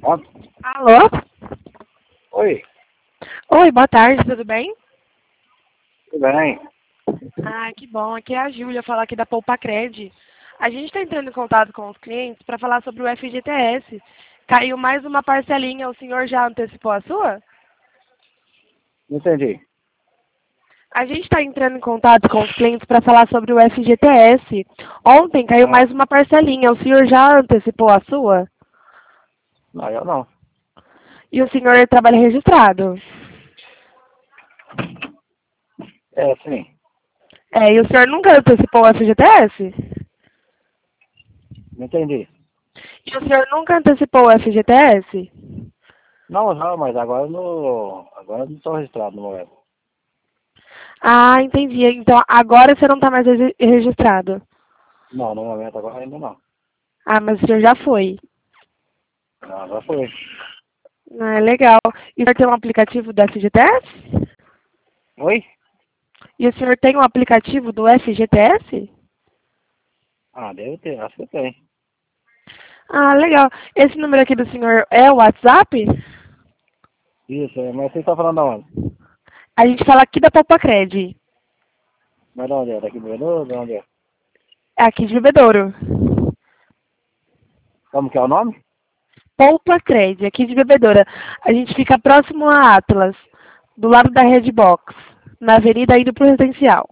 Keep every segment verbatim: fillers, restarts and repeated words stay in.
Ó. Alô? Oi, Oi, boa tarde, tudo bem? tudo bem? Ah, que bom. Aqui é a Júlia, falar aqui da Poupa Cred. A gente está entrando em contato com os clientes para falar sobre o F G T S. Caiu mais uma parcelinha, o senhor já antecipou a sua? Não entendi. A gente está entrando em contato com os clientes para falar sobre o F G T S. Ontem caiu Ah, mais uma parcelinha, o senhor já antecipou a sua? não, eu não. E o senhor trabalha registrado? É, sim. É, e o senhor nunca antecipou o F G T S? Não entendi. E o senhor nunca antecipou o F G T S? Não, não, mas agora no. Agora eu não estou registrado no momento. Ah, entendi. Então agora você não está mais regi- registrado. Não, no momento agora ainda não. Ah, mas o senhor já foi. Não, agora foi. Ah, é legal. E o senhor tem um aplicativo do F G T S? Oi? E o senhor tem um aplicativo do F G T S? Ah, deve ter, acho que tem. Ah, legal. Esse número aqui do senhor é o WhatsApp? Isso, é, mas você está falando de onde? A gente fala aqui da Poupa Cred. Mas de onde é? Daqui do Benudo? De onde é? É aqui de Bebedouro. Como que é o nome? Poupa Cred, aqui de Bebedouro. A gente fica próximo a Atlas, do lado da Redbox, na avenida indo pro residencial.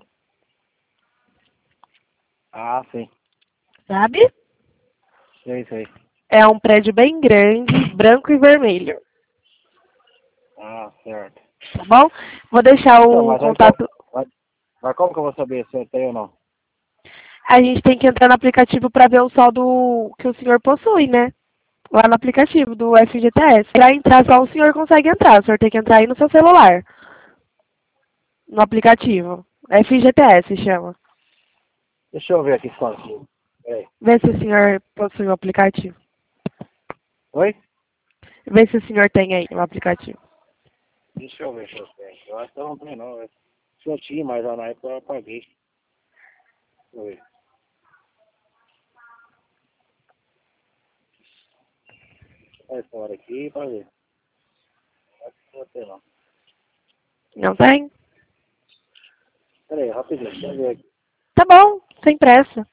Ah, sim. Sabe? Sei, sei. É um prédio bem grande, branco e vermelho. Ah, certo. Tá bom? Vou deixar Então, o mas aí como, contato. mas, mas como que eu vou saber se eu tenho ou não? A gente tem que entrar no aplicativo para ver o saldo que o senhor possui, né? Lá no aplicativo do F G T S. Para entrar, só o senhor consegue entrar. O senhor tem que entrar aí no seu celular. No aplicativo. F G T S chama. Deixa eu ver aqui só. Aqui. Peraí. Vê se o senhor possui o aplicativo. Oi? Vê se o senhor tem aí o aplicativo. Deixa eu ver se eu tenho. Eu acho que eu não tenho não. Eu- Se eu tinha, mas na época eu apaguei. Deixa eu ver. Olha essa hora aqui pra ver. Acho que não vou ter não. Não tem? Peraí, rapidinho, deixa eu ver aqui. Tá bom, sem pressa.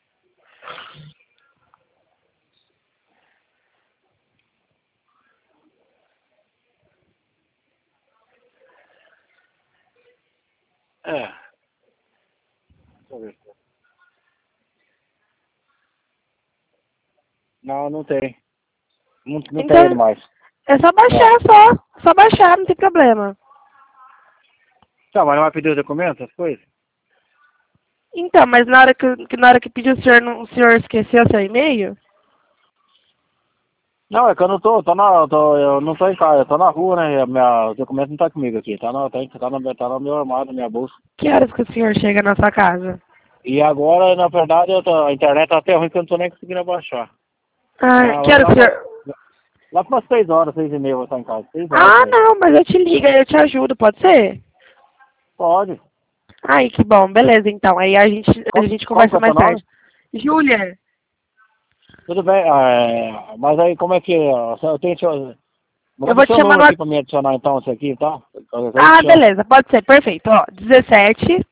É. Deixa eu ver. Não, não tem. Não, não tem ele Então, mais. é só Não. baixar, só. Só baixar, não tem problema. Tá, mas não vai pedir os documentos, as coisas? Então, mas na hora que, que na hora que pediu o senhor, não- o senhor esqueceu seu e-mail? Não, é que eu não tô, tô na, tô, eu não tô em casa, eu tô na rua, né? Minha, o documento não tá comigo aqui, tá, na, tá, em- tá, no, tá no meu armário, na minha bolsa. Que horas que o senhor chega na sua casa? E agora, na verdade, eu tô, a internet tá até ruim que eu não tô nem conseguindo baixar. Ah, Ah, que lá, horas lá, o pra, senhor... lá pra umas seis horas, seis e meia eu vou estar em casa. Seis horas Ah, por aí. não, mas eu te ligo, aí eu te ajudo, pode ser? Pode. Ai, que bom, beleza, então. Aí a gente, a Como, gente como que é conversa o teu mais nome? tarde. Júlia, Tudo bem, é, mas aí como é que, ó, eu tenho seu, eu manda o vou te seu chamar número no... aqui Whats- pra me adicionar então, isso aqui e tal. Qualquer coisa eu Ah, te chamo. beleza, pode ser, perfeito. Ó, dezessete.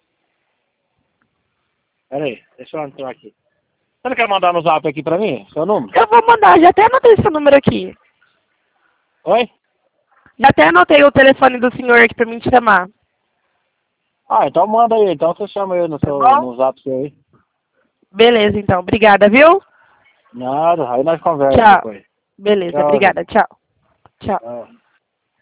Pera aí, deixa eu entrar aqui. Você não quer mandar no zap aqui pra mim, seu número? Eu vou mandar, já até anotei seu número aqui. Oi? Já até anotei o telefone do senhor aqui pra mim te chamar. Ah, então manda aí, então você chama aí no, Tá seu, bom? no zap seu aí. Beleza, então. Obrigada, viu? Nada, aí nós conversamos Tchau. depois. Beleza, Tchau, gente. obrigada. Tchau. Tchau. Tchau.